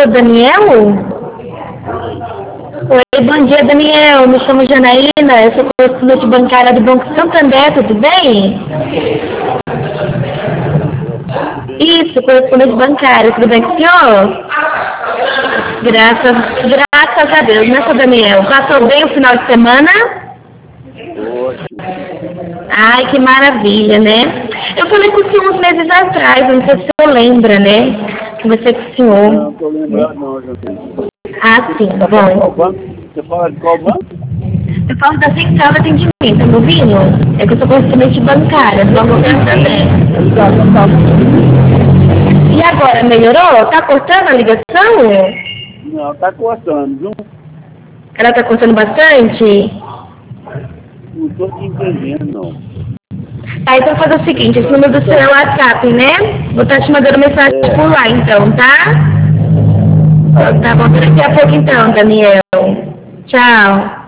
o Daniel? Oi, bom dia, Daniel. Me chamo Janaína, eu sou correspondente bancária do Banco Santander, tudo bem? Isso, correspondente bancária, tudo bem com o senhor? Graças a Deus, né, seu Daniel? Passou bem o final de semana? Ai, que maravilha, né? Eu falei com o senhor uns meses atrás, não sei se o senhor lembra, né? Conversei com o senhor. Não, estou lembrado não, Janaína. Ah, sim, Qual bom. banco? Você fala de qual banco? Eu falo da central de atendimento, tá me ouvindo? É que eu sou correspondente bancária, do Banco Santander. E agora, melhorou? Tá cortando a ligação? Não, está cortando, viu? Ela tá cortando bastante? Não estou te entendendo, não. Tá, então fazer o seguinte, esse número do seu é o WhatsApp, né? Vou estar te mandando mensagem por lá, então, tá? Tá bom, até daqui a pouco então, Daniel. Tchau.